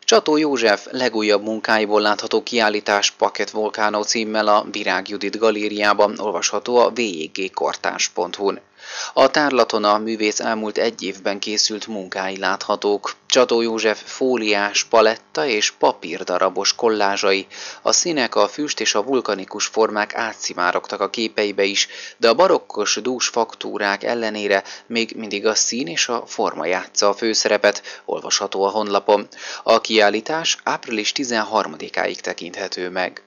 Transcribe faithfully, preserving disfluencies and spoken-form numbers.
Csató József legújabb munkáiból látható kiállítás Pocket Volcano címmel a Virág Judit galériában olvasható a vjgkortárs pont hu-n. A tárlaton a művész elmúlt egy évben készült munkái láthatók. Csató József fóliás, paletta és papírdarabos kollázsai, a színek, a füst és a vulkanikus formák átszivárogtak a képeibe is, de a barokkos dús faktúrák ellenére még mindig a szín és a forma játsza a főszerepet, olvasható a honlapon. A kiállítás április tizenharmadikáig tekinthető meg.